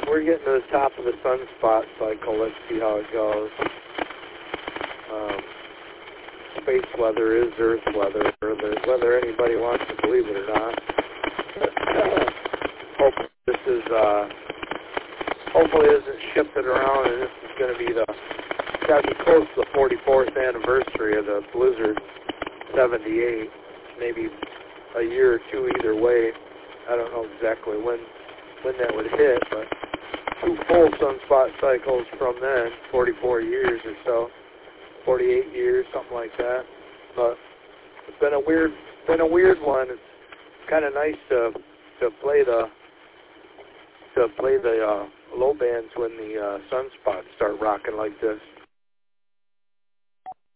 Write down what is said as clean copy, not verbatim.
we're getting to the top of the sunspot cycle. Let's see how it goes. Space weather is Earth weather, whether anybody wants to believe it or not. Hopefully this isn't shifted around, and this is going to be got to be close to the 44th anniversary of the blizzard 78, maybe a year or two either way. I don't know exactly when that would hit, but 2 full sunspot cycles from then, 44 years or so, 48 years, something like that. But it's been a weird one. It's kind of nice to play the low bands when the sunspots start rocking like this.